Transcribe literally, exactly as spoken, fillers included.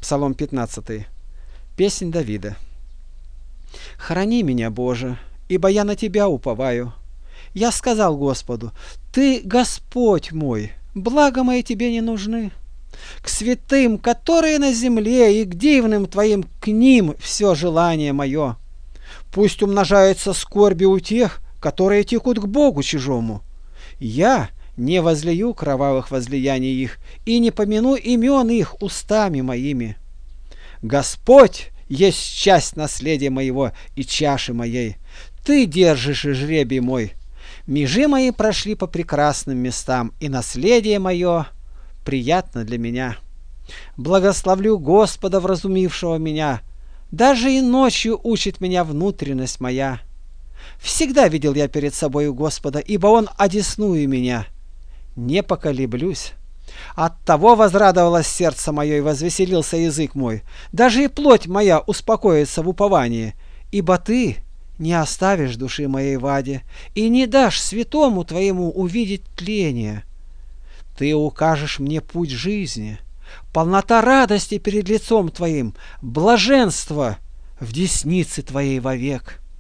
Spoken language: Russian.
Псалом пятнадцатый. Песнь Давида. «Храни меня, Боже, ибо я на Тебя уповаю. Я сказал Господу: Ты Господь мой, благо мои Тебе не нужны. К святым, которые на земле, и к дивным Твоим, к ним все желание мое. Пусть умножаются скорби у тех, которые текут к Богу чужому. Я не возлию кровавых возлияний их, и не помяну имен их устами моими. Господь есть часть наследия моего и чаши моей. Ты держишь и жребий мой. Межи мои прошли по прекрасным местам, и наследие мое приятно для меня. Благословлю Господа, вразумившего меня. Даже и ночью учит меня внутренность моя. Всегда видел я перед собою Господа, ибо Он одесную меня. Не поколеблюсь. Оттого возрадовалось сердце мое и возвеселился язык мой. Даже и плоть моя успокоится в уповании, ибо Ты не оставишь души моей в аде и не дашь святому Твоему увидеть тление. Ты укажешь мне путь жизни, полнота радости перед лицом Твоим, блаженство в деснице Твоей вовек.